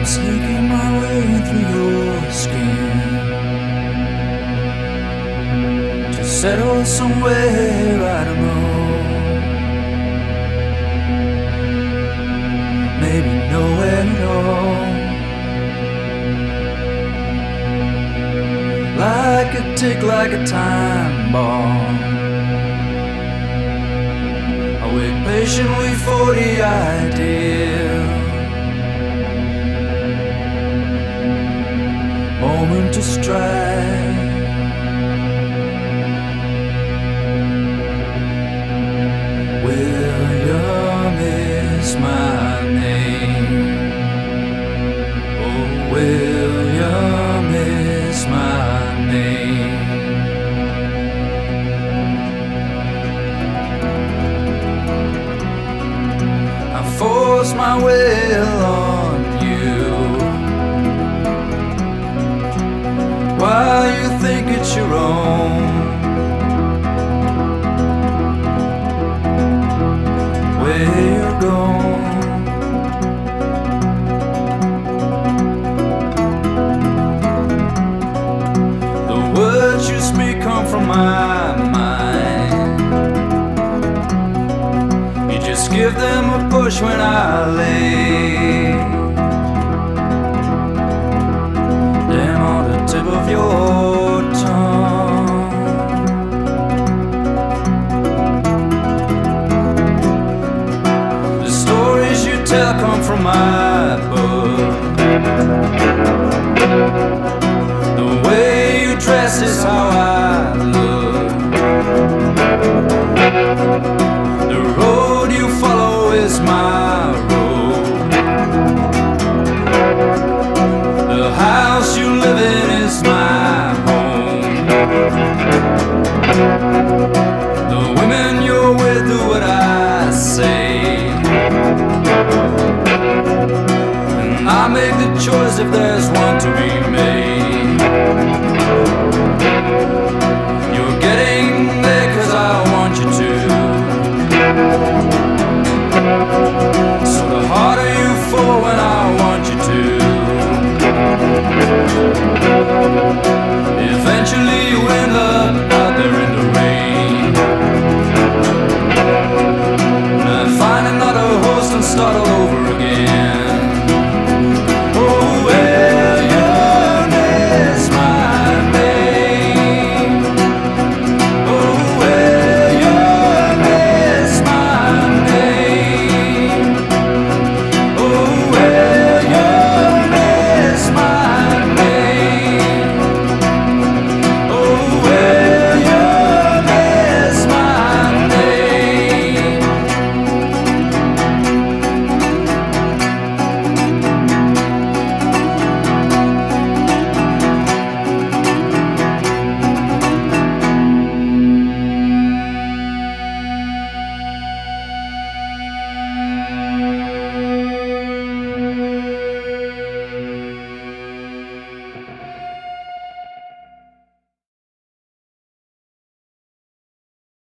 Sneaking my way through your skin to settle somewhere I don't know. Maybe nowhere at all. Like a tick, like a time bomb. I wait patiently for the ideal moment to strike. William is my name. Oh, William is my name. I force my will on you while you think it's your own. Where you're going, the words you speak come from my mind. You just give them a push when I lay them on the tip of your tongue. The stories you tell come from my book. The way you dress is how I look. The road you follow is my road. The house you live in is my home. The women you're with do what I say, and I make the choice if there's one to be